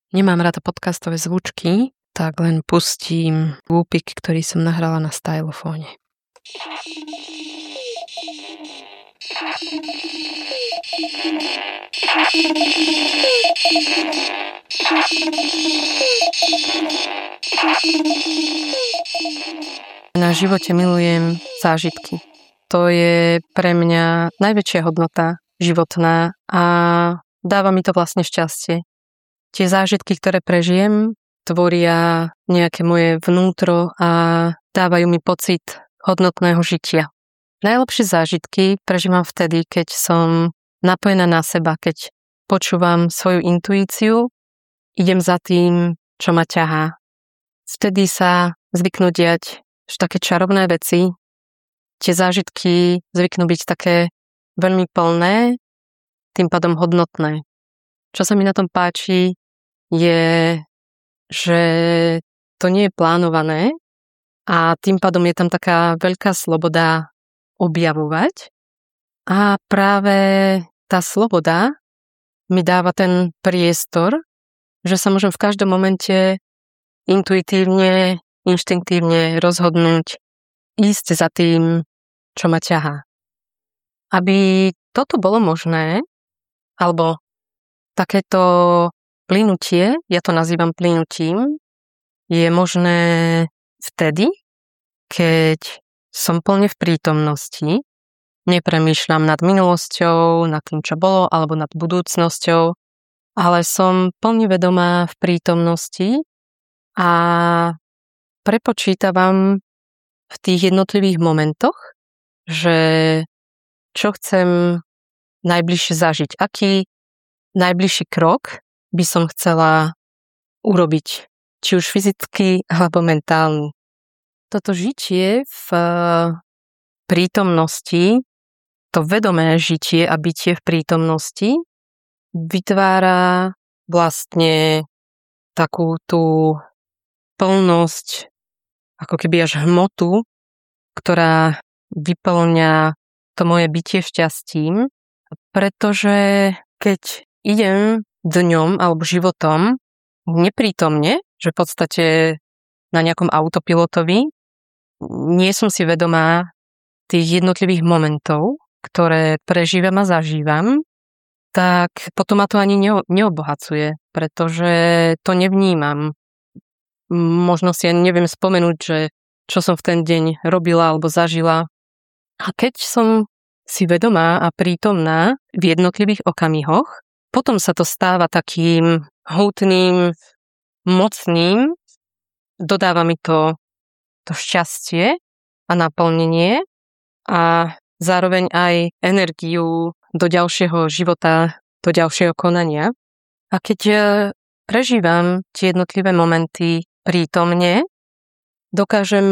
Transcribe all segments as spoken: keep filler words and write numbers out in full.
Nemám rada podcastové zvučky, tak len pustím vúpik, ktorý som nahrala na stylofóne. Na živote milujem zážitky. To je pre mňa najväčšia hodnota životná a dáva mi to vlastne šťastie. Tie zážitky, ktoré prežijem, tvoria nejaké moje vnútro a dávajú mi pocit hodnotného žitia. Najlepšie zážitky prežívam vtedy, keď som napojená na seba, keď počúvam svoju intuíciu, idem za tým, čo ma ťahá. Vtedy sa zvyknú diať také čarovné veci. Tie zážitky zvyknú byť také veľmi plné, tým pádom hodnotné. Čo sa mi na tom páči, je, že to nie je plánované a tým pádom je tam taká veľká sloboda objavovať. A práve tá sloboda mi dáva ten priestor, že sa môžem v každom momente intuitívne, inštinktívne rozhodnúť, ísť za tým, čo ma ťahá. Aby toto bolo možné, alebo takéto plynutie, ja to nazývam plynutím, je možné vtedy, keď som plne v prítomnosti, nepremýšľam nad minulosťou, nad tým, čo bolo, alebo nad budúcnosťou, ale som plne vedomá v prítomnosti a prepočítavam v tých jednotlivých momentoch, že čo chcem najbližšie zažiť, aký najbližší krok by som chcela urobiť, či už fyzicky alebo mentálny. Toto žitie v prítomnosti, to vedomé žitie a bytie v prítomnosti vytvára vlastne takú tú plnosť, ako keby až hmotu, ktorá vyplňa to moje bytie šťastím, pretože keď idem dňom alebo životom neprítomne, že v podstate na nejakom autopilotovi, nie som si vedomá tých jednotlivých momentov, ktoré prežívam a zažívam, tak potom ma to ani neobohacuje, pretože to nevnímam. Možno si ani neviem spomenúť, že čo som v ten deň robila alebo zažila. A keď som si vedomá a prítomná v jednotlivých okamihoch, potom sa to stáva takým hutným, mocným, dodáva mi to, to šťastie a naplnenie a zároveň aj energiu do ďalšieho života, do ďalšieho konania. A keď prežívam tie jednotlivé momenty prítomne, dokážem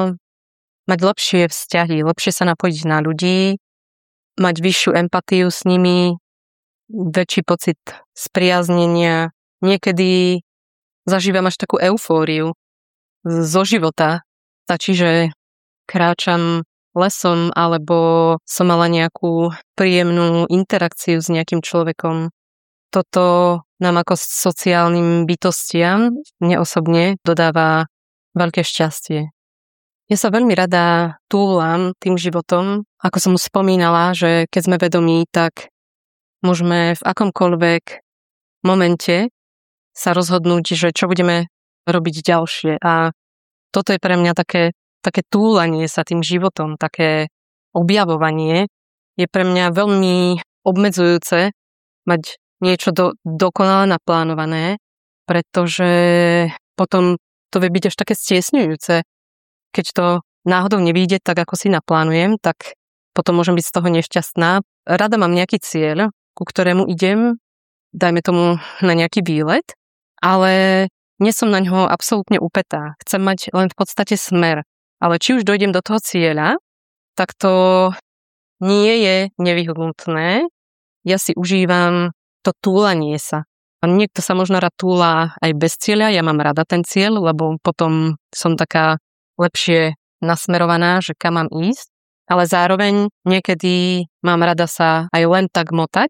mať lepšie vzťahy, lepšie sa napojiť na ľudí, mať vyššiu empatiu s nimi, väčší pocit spriaznenia. Niekedy zažívam až takú eufóriu zo života. Stačí, že kráčam lesom alebo som mala nejakú príjemnú interakciu s nejakým človekom. Toto nám ako sociálnym bytostiam, mne osobne, dodáva veľké šťastie. Ja sa veľmi rada túlam tým životom, ako som už spomínala, že keď sme vedomí, tak môžeme v akomkoľvek momente sa rozhodnúť, že čo budeme robiť ďalšie. A toto je pre mňa také, také túlanie sa tým životom, také objavovanie je pre mňa veľmi obmedzujúce mať niečo do, dokonale naplánované, pretože potom to vie byť až také stiesňujúce. Keď to náhodou nevyjde tak, ako si naplánujem, tak potom môžem byť z toho nešťastná. Rada mám nejaký cieľ, ku ktorému idem, dajme tomu na nejaký výlet, ale nie som na ňo absolútne upätá. Chcem mať len v podstate smer. Ale či už dojdem do toho cieľa, tak to nie je nevyhnutné. Ja si užívam to túlanie sa. A niekto sa možno rád túla aj bez cieľa. Ja mám rada ten cieľ, lebo potom som taká lepšie nasmerovaná, že kam mám ísť. Ale zároveň niekedy mám rada sa aj len tak motať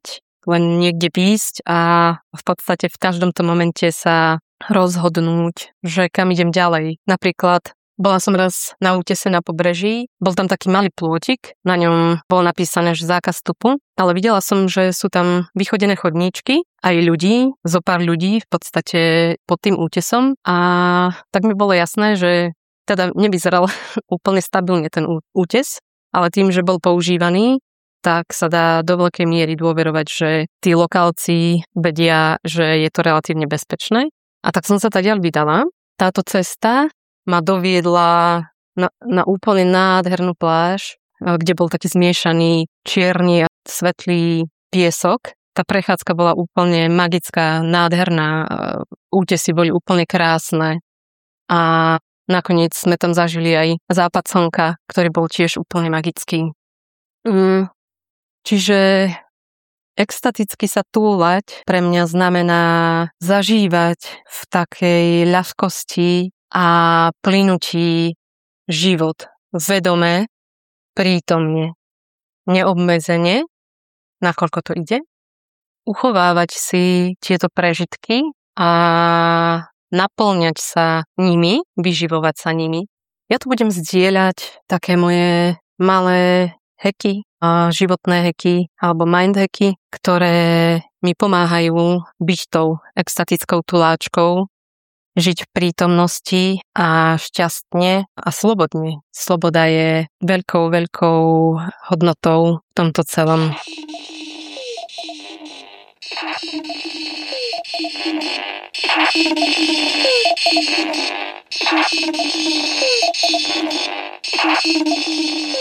len niekde ísť a v podstate v každom tom momente sa rozhodnúť, že kam idem ďalej. Napríklad bola som raz na útese na pobreží, bol tam taký malý plôtik, na ňom bolo napísané, že zákaz vstupu, ale videla som, že sú tam vychodené chodníčky, aj ľudí, zo pár ľudí v podstate pod tým útesom a tak mi bolo jasné, že teda nevyzeral úplne stabilne ten útes, ale tým, že bol používaný, tak sa dá do veľkej miery dôverovať, že tí lokálci vedia, že je to relatívne bezpečné. A tak som sa tadiaľ vydala. Táto cesta ma doviedla na, na úplne nádhernú pláž, kde bol taký zmiešaný čierny a svetlý piesok. Tá prechádzka bola úplne magická, nádherná, útesy boli úplne krásne a nakoniec sme tam zažili aj západ slnka, ktorý bol tiež úplne magický. Mm, čiže extaticky sa túlať pre mňa znamená zažívať v takej ľahkosti a plynutí život vedome, prítomne, neobmedzene, nakoľko to ide, uchovávať si tieto prežitky a naplňať sa nimi, vyživovať sa nimi. Ja tu budem zdieľať také moje malé hacky, životné hacky alebo mind hacky, ktoré mi pomáhajú byť tou extatickou tuláčkou, žiť v prítomnosti a šťastne a slobodne. Sloboda je veľkou, veľkou hodnotou v tomto celom. Thank you.